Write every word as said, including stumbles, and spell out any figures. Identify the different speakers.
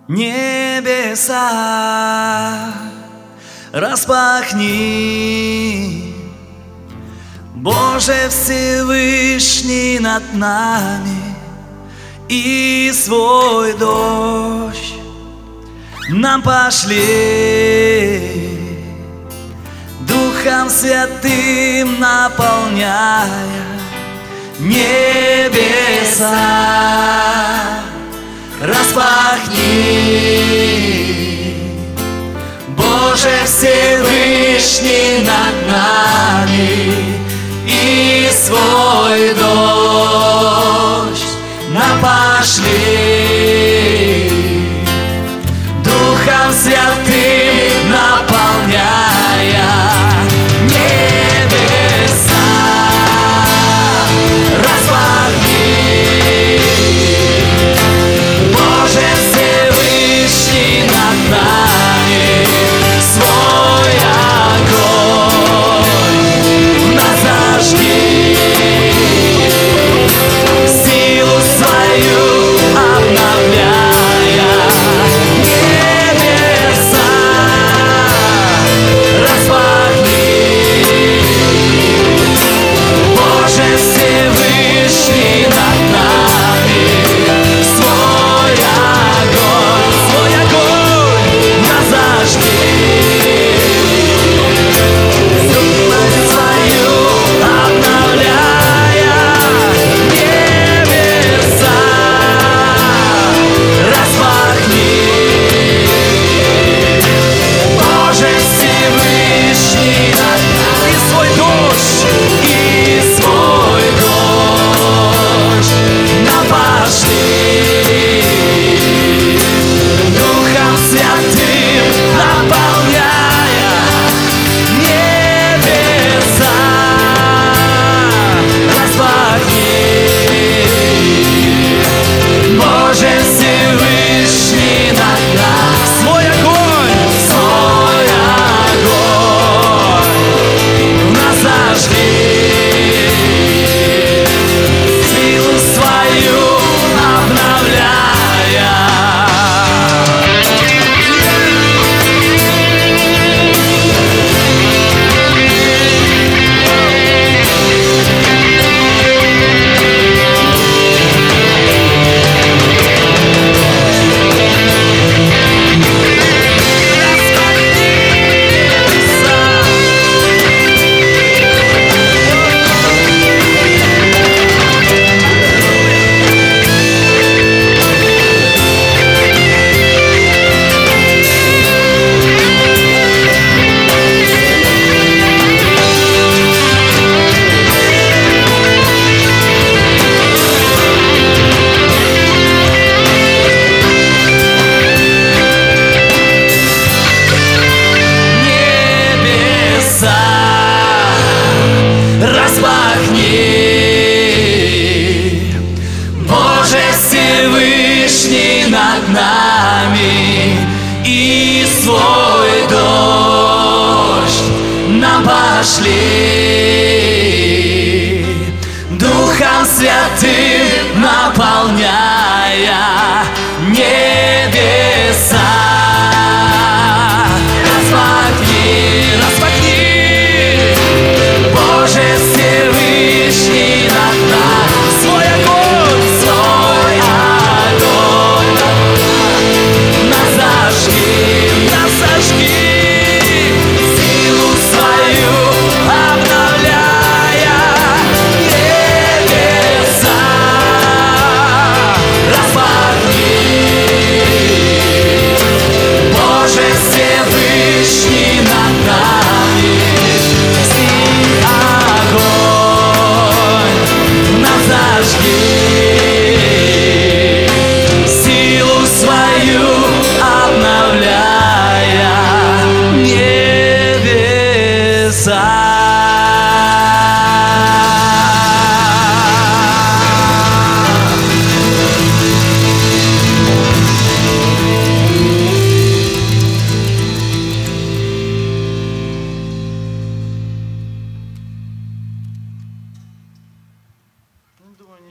Speaker 1: Небеса распахни, Боже Всевышний, над нами, и свой дождь нам пошли, Духом Святым наполняя небеса. Распахни, Боже Всевышний, над нами, и свой дождь нам пошли, Духом Святым наполняя небеса. Распахни, Боже Всевышний, над нами, свой огонь нас зажги, силу свою обновляя небеса. Распахни, Боже Всевышний, над нами, свой огонь, свой огонь нас зажги, силу свою обновляя небеса. Распахни, Боже Всевышний, над нами, и свой дождь, и свой дождь нам пошли, Духом Святым наполняя небеса. Распахни, Боже Всевышний, над нами, свой огонь, свой огонь нас зажги, силу свою обновляя. Небеса, распахни, Боже Всевышний, над нами, и свой дождь нам пошли, Духом Святым наполняя небеса.